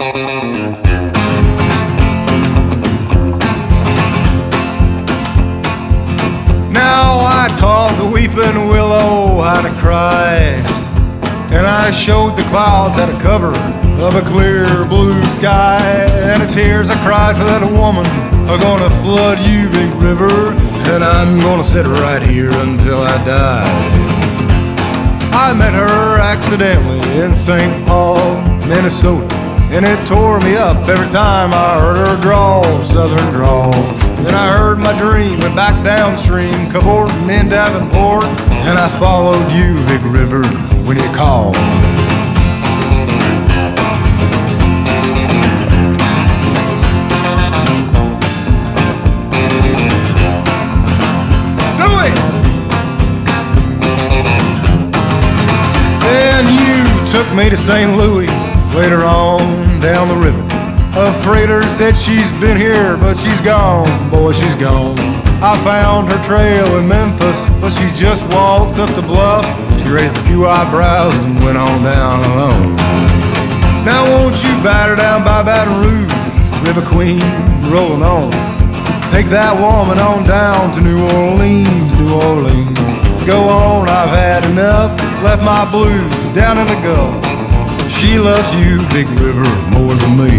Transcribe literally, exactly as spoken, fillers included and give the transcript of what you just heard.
Now I taught the weeping willow how to cry, and I showed the clouds how to cover of a clear blue sky. And the tears I cried for that woman are gonna flood you, big river, and I'm gonna sit right here until I die. I met her accidentally in Saint Paul, Minnesota, and it tore me up every time I heard her drawl, southern drawl. Then I heard my dream, went back downstream, cavorting in Davenport, and I followed you, big river, when you called. Louis! Then you took me to Saint Louis later on down the river. A freighter said she's been here, but she's gone, boy, she's gone. I found her trail in Memphis, but she just walked up the bluff. She raised a few eyebrows and went on down alone. Now won't you batter down by Baton Rouge, River Queen, rolling on. Take that woman on down to New Orleans, New Orleans. Go on, I've had enough, left my blues down in the Gulf. She loves you, big river, more than me.